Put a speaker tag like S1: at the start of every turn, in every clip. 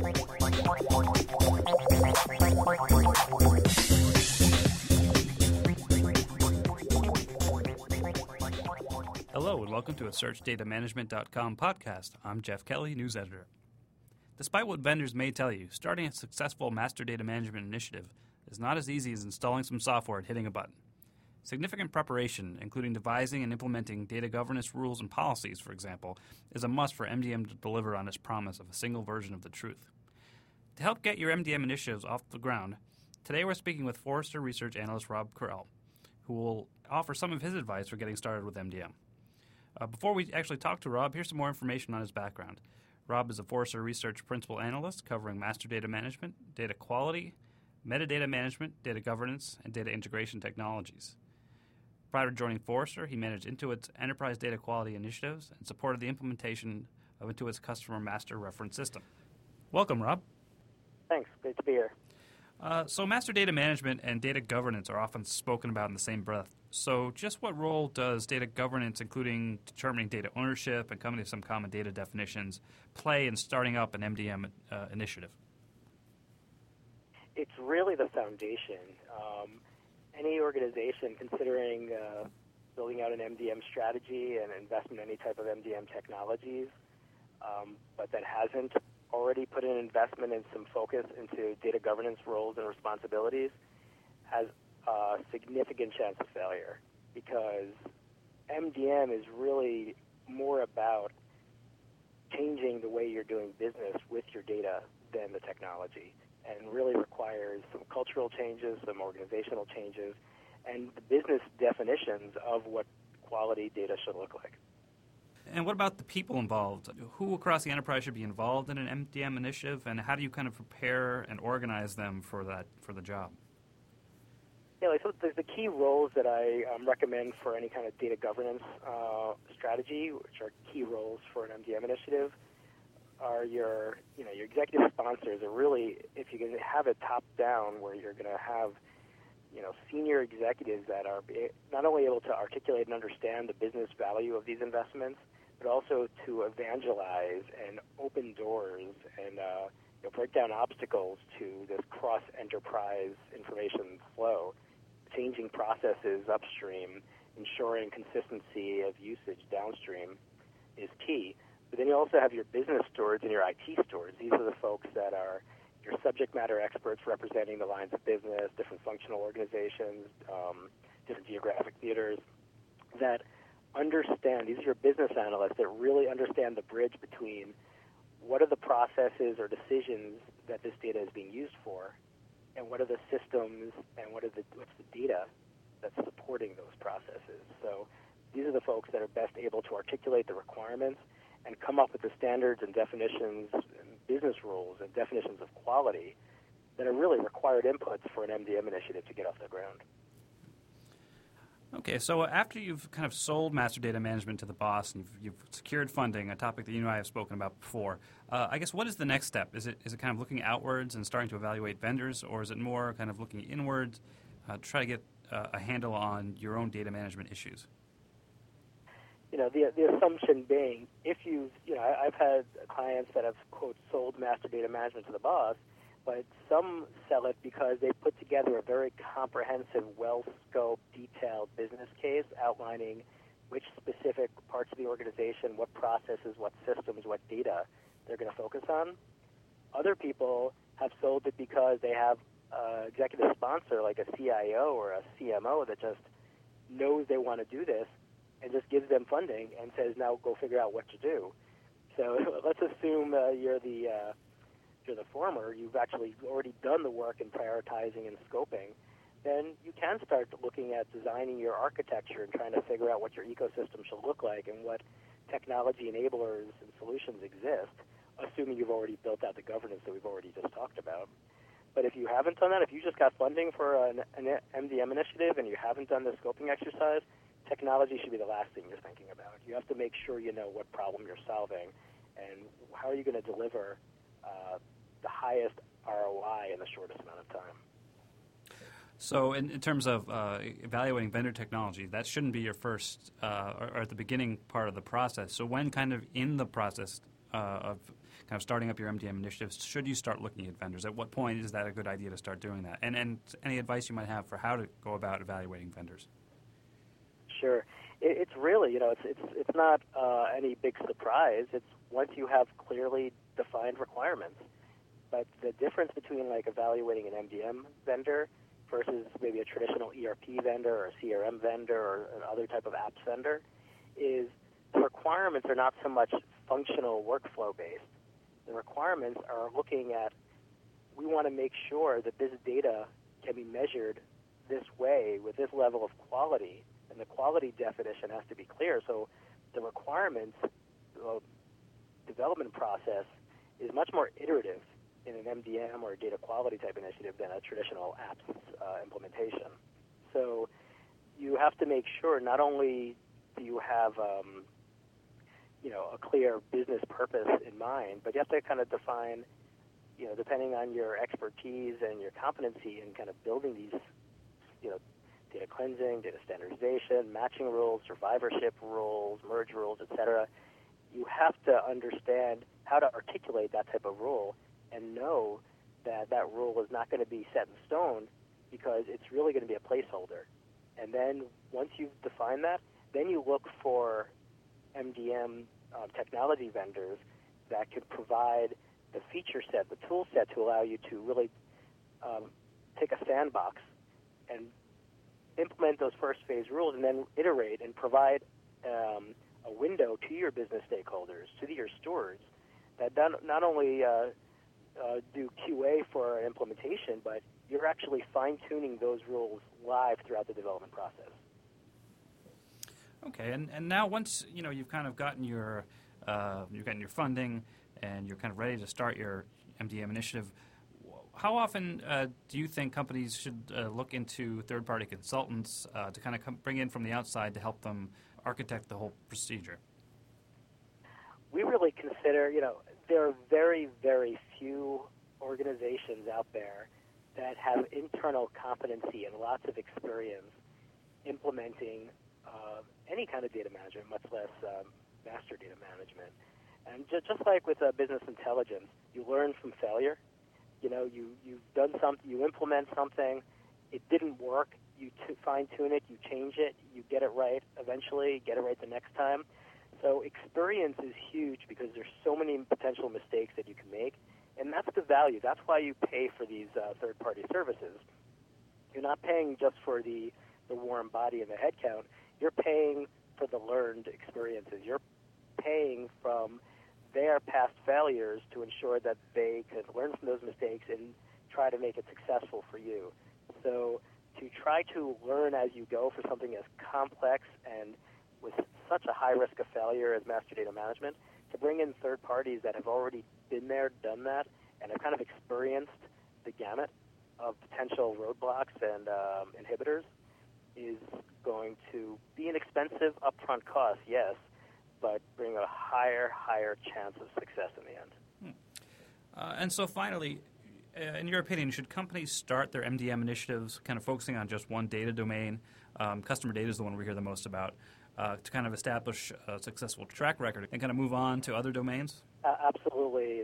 S1: Hello and welcome to a SearchDataManagement.com podcast. I'm Jeff Kelly, news editor. Despite what vendors may tell you, starting a successful master data management initiative is not as easy as installing some software and hitting a button. Significant preparation, including devising and implementing data governance rules and policies, for example, is a must for MDM to deliver on its promise of a single version of the truth. To help get your MDM initiatives off the ground, today we're speaking with Forrester research analyst Rob Correll, who will offer some of his advice for getting started with MDM. Before we actually talk to Rob, here's some more information on his background. Rob is a Forrester Research Principal Analyst covering master data management, data quality, metadata management, data governance, and data integration technologies. Prior to joining Forrester, he managed Intuit's enterprise data quality initiatives and supported the implementation of Intuit's customer master reference system. Welcome, Rob.
S2: Thanks. Great to be here.
S1: So master data management and data governance are often spoken about in the same breath. So just what role does data governance, including determining data ownership and coming to some common data definitions, play in starting up an MDM initiative?
S2: It's really the foundation. Any organization considering building out an MDM strategy and investment in any type of MDM technologies, but that hasn't already put an investment and some focus into data governance roles and responsibilities has a significant chance of failure, because MDM is really more about changing the way you're doing business with your data than the technology, and really requires some cultural changes, some organizational changes, and the business definitions of what quality data should look like.
S1: And what about the people involved? Who across the enterprise should be involved in an MDM initiative, and how do you kind of prepare and organize them for the job?
S2: Yeah, so there's the key roles that I recommend for any kind of data governance strategy, which are key roles for an MDM initiative, are your executive sponsors. Are really, if you can have it top down, where you're going to have senior executives that are not only able to articulate and understand the business value of these investments, but also to evangelize and open doors and break down obstacles to this cross-enterprise information flow, changing processes upstream, ensuring consistency of usage downstream is key. But then you also have your business stewards and your IT stewards. These are the folks that are your subject matter experts representing the lines of business, different functional organizations, different geographic theaters that understand. These are your business analysts that really understand the bridge between what are the processes or decisions that this data is being used for, and what are the systems and what's the data that's supporting those processes. So these are the folks that are best able to articulate the requirements and come up with the standards and definitions and business rules and definitions of quality that are really required inputs for an MDM initiative to get off the ground.
S1: Okay, so after you've kind of sold master data management to the boss and you've secured funding, a topic that you and I have spoken about before, I guess what is the next step? Is it kind of looking outwards and starting to evaluate vendors, or is it more kind of looking inwards to try to get a handle on your own data management issues?
S2: The assumption being, I've had clients that have, quote, sold master data management to the boss, but some sell it because they put together a very comprehensive, well-scoped, detailed business case outlining which specific parts of the organization, what processes, what systems, what data they're going to focus on. Other people have sold it because they have an executive sponsor like a CIO or a CMO that just knows they want to do this and just gives them funding and says, now go figure out what to do. So let's assume you're the former, you've actually already done the work in prioritizing and scoping, then you can start looking at designing your architecture and trying to figure out what your ecosystem should look like and what technology enablers and solutions exist, assuming you've already built out the governance that we've already just talked about. But if you haven't done that, if you just got funding for an MDM initiative and you haven't done the scoping exercise, technology should be the last thing you're thinking about. You have to make sure you know what problem you're solving and how are you going to deliver the highest ROI in the shortest amount of time.
S1: So in terms of evaluating vendor technology, that shouldn't be your first or at the beginning part of the process. So when kind of in the process of kind of starting up your MDM initiatives, should you start looking at vendors? At what point is that a good idea to start doing that? And any advice you might have for how to go about evaluating vendors?
S2: Sure. It's really, it's not any big surprise. It's once you have clearly defined requirements. But the difference between like evaluating an MDM vendor versus maybe a traditional ERP vendor or a CRM vendor or another type of apps vendor is the requirements are not so much functional workflow based. The requirements are looking at, we want to make sure that this data can be measured this way with this level of quality, and the quality definition has to be clear. So the requirements development process is much more iterative in an MDM or a data quality type initiative than a traditional apps implementation. So you have to make sure not only do you have a clear business purpose in mind, but you have to kind of define, depending on your expertise and your competency in kind of building these, data cleansing, data standardization, matching rules, survivorship rules, merge rules, etc. You have to understand how to articulate that type of rule and know that that rule is not going to be set in stone because it's really going to be a placeholder. And then once you've defined that, then you look for MDM technology vendors that could provide the feature set, the tool set to allow you to really take a sandbox and implement those first phase rules and then iterate and provide a window to your business stakeholders, to your stewards, that not only do QA for an implementation, but you're actually fine-tuning those rules live throughout the development process.
S1: Okay, and now once you've kind of gotten your funding and you're kind of ready to start your MDM initiative, how often do you think companies should look into third-party consultants to kind of bring in from the outside to help them architect the whole procedure?
S2: We really consider, there are very, very few organizations out there that have internal competency and lots of experience implementing any kind of data management, much less master data management. And just like with business intelligence, you learn from failure. You've done something, you implement something, it didn't work, you fine-tune it, you change it, you get it right eventually, get it right the next time. So experience is huge because there's so many potential mistakes that you can make, and that's the value. That's why you pay for these third-party services. You're not paying just for the warm body and the head count. You're paying for the learned experiences. You're paying from their past failures to ensure that they could learn from those mistakes and try to make it successful for you. So to try to learn as you go for something as complex and with such a high risk of failure as master data management, to bring in third parties that have already been there, done that, and have kind of experienced the gamut of potential roadblocks and inhibitors is going to be an expensive upfront cost, yes, but bring a higher chance of success in the end.
S1: And so finally, in your opinion, should companies start their MDM initiatives kind of focusing on just one data domain? Customer data is the one we hear the most about, to kind of establish a successful track record and kind of move on to other domains?
S2: Absolutely.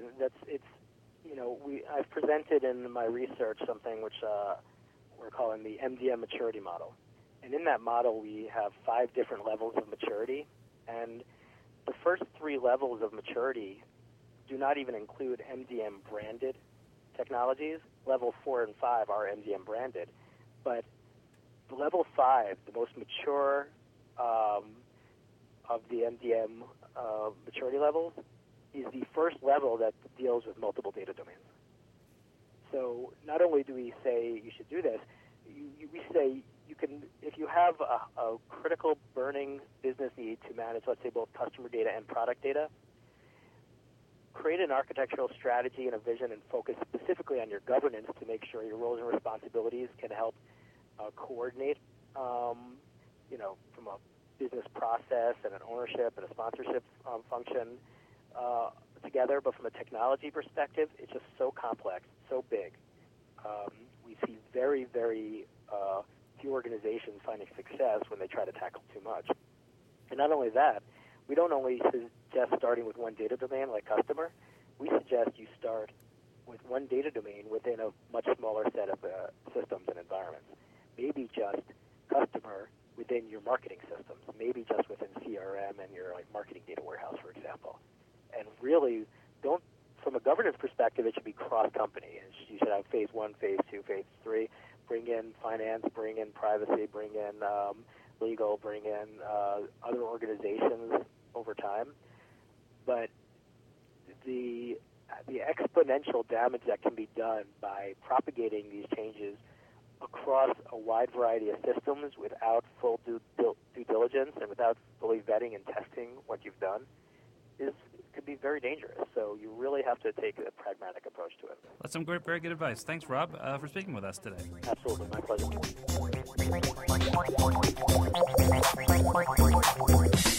S2: I've presented in my research something which we're calling the MDM maturity model. And in that model, we have 5 different levels of maturity. And the first 3 levels of maturity do not even include MDM-branded technologies. Level 4 and 5 are MDM-branded. But the level 5, the most mature of the MDM maturity levels, is the first level that deals with multiple data domains. So not only do we say you should do this, we say you can, if you have a critical burning business need to manage, let's say, both customer data and product data, create an architectural strategy and a vision and focus specifically on your governance to make sure your roles and responsibilities can help coordinate, from a business process and an ownership and a sponsorship function together. But from a technology perspective, it's just so complex, so big. We see very, very few organizations finding success when they try to tackle too much. And not only that, we don't only suggest starting with one data domain like customer. We suggest you start with one data domain within a much smaller set of systems and environments. Maybe just customer within your marketing systems, maybe just within CRM and your marketing data warehouse, for example. And really, from a governance perspective, it should be cross-company. You should have phase 1, phase 2, phase 3. Bring in finance, bring in privacy, bring in legal, bring in other organizations over time. But the exponential damage that can be done by propagating these changes across a wide variety of systems without full due diligence and without fully vetting and testing what you've done could be very dangerous. So you really have to take a pragmatic approach to it.
S1: That's some very good advice. Thanks, Rob, for speaking with us today.
S2: Absolutely. My pleasure.